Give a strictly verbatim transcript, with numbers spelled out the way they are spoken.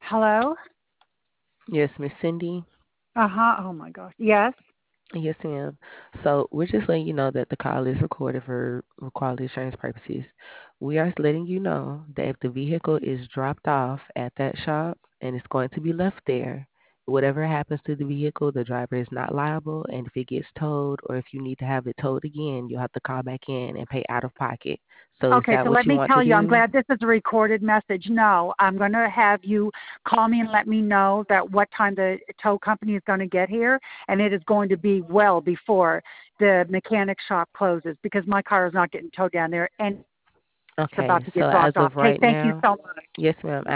Hello? Yes, Miss Cindy. Uh-huh. Oh my gosh. Yes. Yes, ma'am. So we're just letting you know that the call is recorded for quality assurance purposes. We are letting you know that if the vehicle is dropped off at that shop and it's going to be left there, whatever happens to the vehicle, the driver is not liable. And if it gets towed or if you need to have it towed again, you'll have to call back in and pay out of pocket. So is Okay, that so what let you me want to tell you, I'm do? glad this is a recorded message. No, I'm going to have you call me and let me know that what time the tow company is going to get here, and it is going to be well before the mechanic shop closes because my car is not getting towed down there and it's about Okay, to so get as dropped off. of Okay, right thank you now, so much. yes, ma'am.